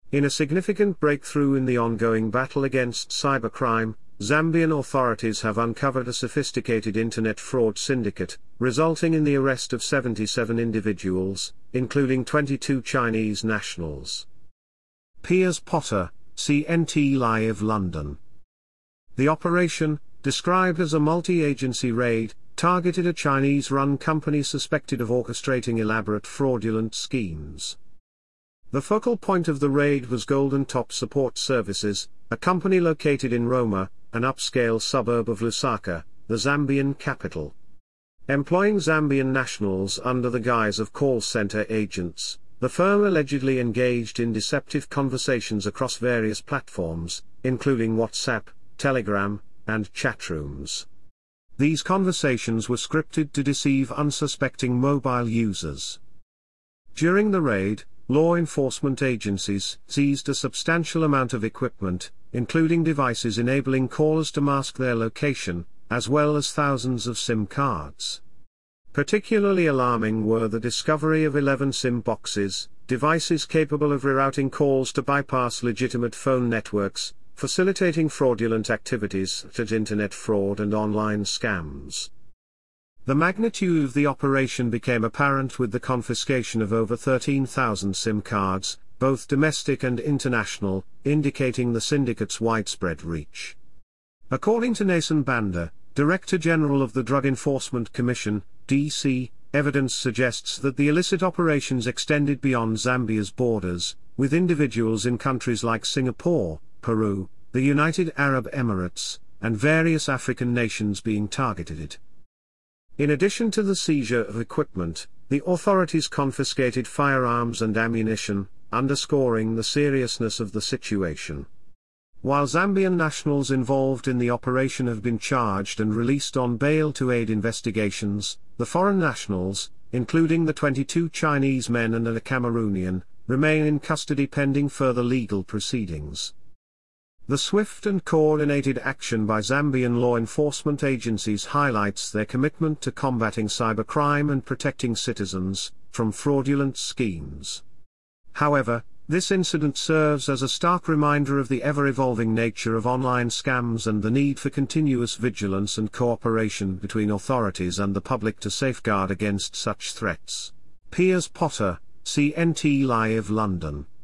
In a significant breakthrough in the ongoing battle against cybercrime, Zambian authorities have uncovered a sophisticated internet fraud syndicate, resulting in the arrest of 77 individuals, including 22 Chinese nationals. Piers Potter, CNT Live London. The operation, described as a multi-agency raid, targeted a Chinese-run company suspected of orchestrating elaborate fraudulent schemes. The focal point of the raid was Golden Top Support Services, a company located in Roma, an upscale suburb of Lusaka, the Zambian capital. Employing Zambian nationals under the guise of call center agents, the firm allegedly engaged in deceptive conversations across various platforms, including WhatsApp, Telegram, and chatrooms. These conversations were scripted to deceive unsuspecting mobile users. During the raid, law enforcement agencies seized a substantial amount of equipment, including devices enabling callers to mask their location, as well as thousands of SIM cards. Particularly alarming were the discovery of 11 SIM boxes, devices capable of rerouting calls to bypass legitimate phone networks, facilitating fraudulent activities such as internet fraud and online scams. The magnitude of the operation became apparent with the confiscation of over 13,000 SIM cards, both domestic and international, indicating the syndicate's widespread reach. According to Nason Banda, Director General of the Drug Enforcement Commission, DC, evidence suggests that the illicit operations extended beyond Zambia's borders, with individuals in countries like Singapore, Peru, the United Arab Emirates, and various African nations being targeted. In addition to the seizure of equipment, the authorities confiscated firearms and ammunition, underscoring the seriousness of the situation. While Zambian nationals involved in the operation have been charged and released on bail to aid investigations, the foreign nationals, including the 22 Chinese men and a Cameroonian, remain in custody pending further legal proceedings. The swift and coordinated action by Zambian law enforcement agencies highlights their commitment to combating cybercrime and protecting citizens from fraudulent schemes. However, this incident serves as a stark reminder of the ever-evolving nature of online scams and the need for continuous vigilance and cooperation between authorities and the public to safeguard against such threats. Piers Potter, CNT Live London.